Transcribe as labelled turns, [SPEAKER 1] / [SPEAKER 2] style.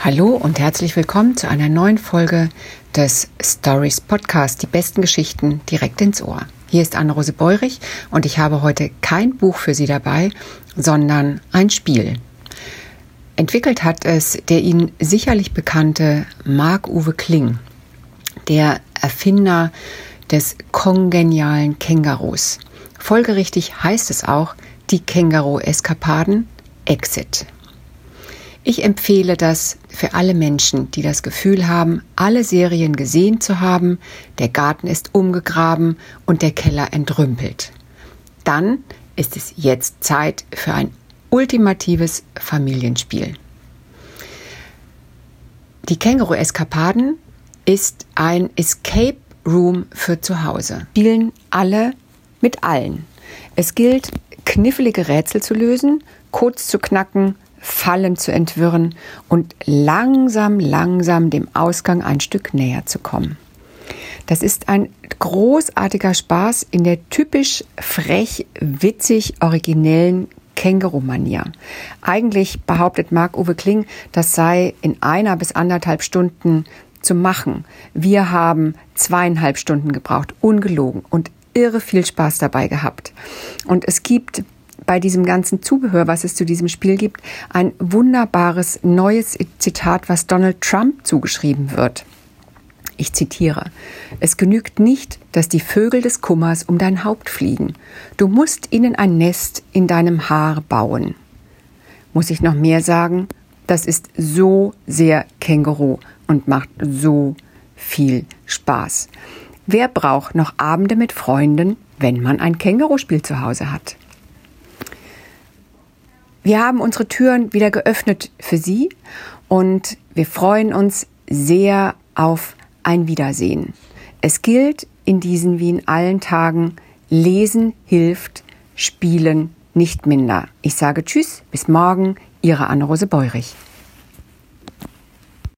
[SPEAKER 1] Hallo und herzlich willkommen zu einer neuen Folge des Stories Podcast, die besten Geschichten direkt ins Ohr. Hier ist Anne-Rose Beurich und ich habe heute kein Buch für Sie dabei, sondern ein Spiel. Entwickelt hat es der Ihnen sicherlich bekannte Marc-Uwe Kling, der Erfinder des kongenialen Kängurus. Folgerichtig heißt es auch die Känguru-Eskapaden Exit. Ich empfehle das für alle Menschen, die das Gefühl haben, alle Serien gesehen zu haben, der Garten ist umgegraben und der Keller entrümpelt. Dann ist es jetzt Zeit für ein ultimatives Familienspiel. Die Känguru-Eskapaden ist ein Escape Room für zu Hause. Spielen alle mit allen. Es gilt, knifflige Rätsel zu lösen, Codes zu knacken, Fallen zu entwirren und langsam dem Ausgang ein Stück näher zu kommen. Das ist ein großartiger Spaß in der typisch frech, witzig, originellen Känguru-Manier. Eigentlich behauptet Marc-Uwe Kling, das sei in 1 bis 1,5 Stunden zu machen. Wir haben 2,5 Stunden gebraucht, ungelogen, und irre viel Spaß dabei gehabt. Und es gibt bei diesem ganzen Zubehör, was es zu diesem Spiel gibt, ein wunderbares neues Zitat, was Donald Trump zugeschrieben wird. Ich zitiere: Es genügt nicht, dass die Vögel des Kummers um dein Haupt fliegen. Du musst ihnen ein Nest in deinem Haar bauen. Muss ich noch mehr sagen? Das ist so sehr Känguru und macht so viel Spaß. Wer braucht noch Abende mit Freunden, wenn man ein Känguruspiel zu Hause hat? Wir haben unsere Türen wieder geöffnet für Sie und wir freuen uns sehr auf ein Wiedersehen. Es gilt in diesen wie in allen Tagen: Lesen hilft, Spielen nicht minder. Ich sage Tschüss, bis morgen, Ihre Anne-Rose Beurich.